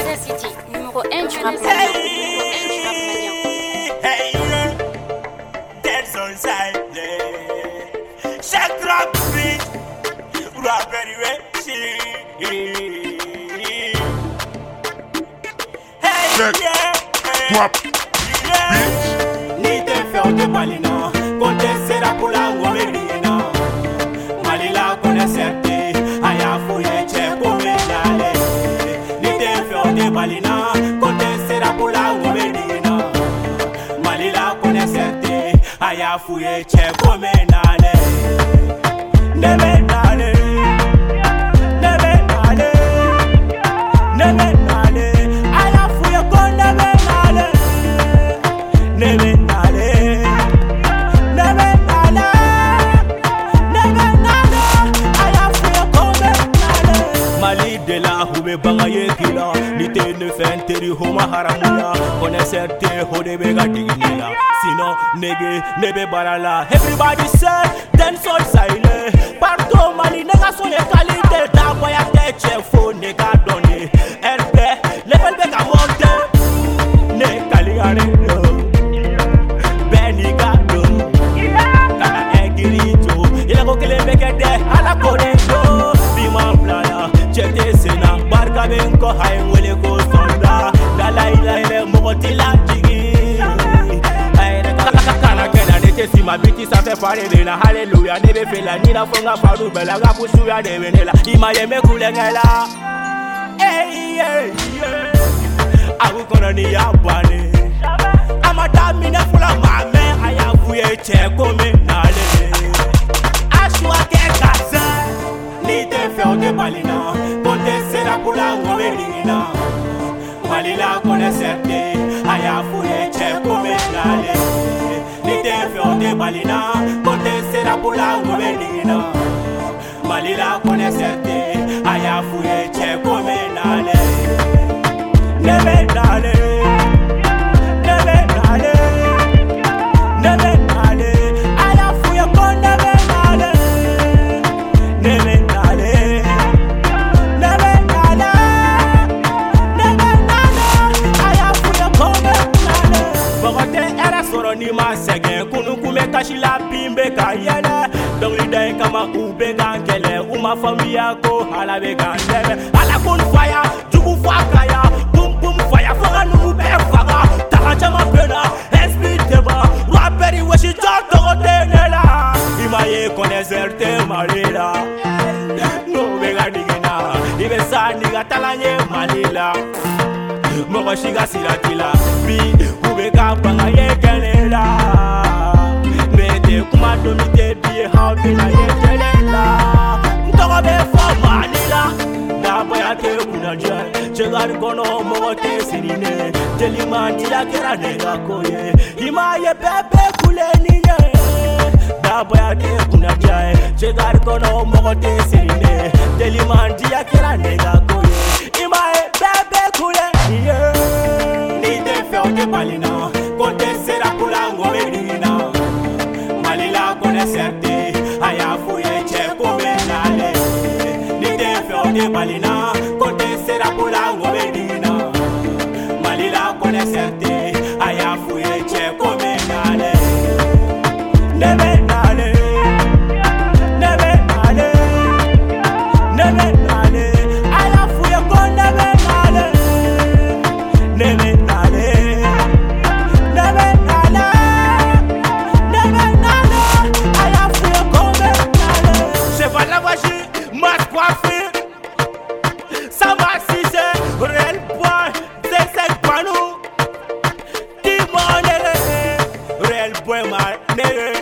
City, numéro 1 du rap malien. Hey, that's on side. Chaque rap beat, rap anyway. Hey, Drop. ni te feo de balina, contesera pour la gomerina. Malila conoscerte, aya fuye che come dale. Ni te feo de balina, contesera pour la gomerina. Malila conoscerte, aya fuye che come dale. Nebe dale, nebe dale, nebe dale. Aya fuye con nebe dale, nebe dale, nebe dale, nebe dale. Aya fuye con nebe dale. Mali de la hube bangaye kila, nite ne fenteri homa haramuya. Connaisserte hode bega diginila, sinon nege nebe barala. Everybody say dance all silent. Partout Mali nega son les qualités. Ta boya teche fo nega donné. RP level bega monte. Ne kaliare yo. Beniga do. Kaka egirito. Ila ko kele bega de ala kone yo. Bima playa. Chete sena. Barka benko hay wele ko sonda. La la ila ile mokotila jigi. Si ma biti ça fait parler de la hallelujah nebe fela ni la fonga faru bela ga kusuya de benela ima yeme kulengela hey awu kono ni ya bwane amata mina fula mame aya fuye che come nale ashwa ke kaza ni te feo de balina ponte sera pour la gomerina malila connaisserte aya fuye che come nale. Ni te feo de balina, ponte sera pour la gomerina. Malila connaisserte, aya fuye che come nale. Nebe nale, nebe nale, nebe nale. Aya fuye con nebe nale, nebe nale, nebe nale, nebe nale. Aya fuye con nale. Bogote era soro ni ma sege kunu kume kashi la pimbe ka yele dongli day kama ube ga kele uma famia ko hala be ga lebe ala kun fire jugu fakaya bum bum fire fanga nu be faga taka jama pena espiteba raperi weshi talk to tenela imaye connaisserte malila no be ga digina ibe sani ga talanye malila mogo shiga siratila bi ubeka banga yekelela mete kuma domite bi how bila yekelela ntogo be for manila da boya te kuna jai chegar kono mogo te sinine telimandi la kera nega koye imaye bebe kuleni ye da boya te kuna jai chegar kono mogo te sinine telimandi la kera nega koye imaye bebe kuleni. Ni te feo de balina, conte sera pour la gomerina. Malila connaisserte, aya fuye che come nale. Ni te feo de balina, conte sera pour la gomerina. Malila connaisserte, aya fuye che come nale. Nebe nale, nebe nale, nebe nale. Aya fuye con nebe nale. Nebe nale, nebe nale, nebe nale. Aya fuye come nale. Cheval la voiture, mas coiffure. Ça va si c'est réel boy, c'est pas nous. Dis-moi nere, réel boy mal nere.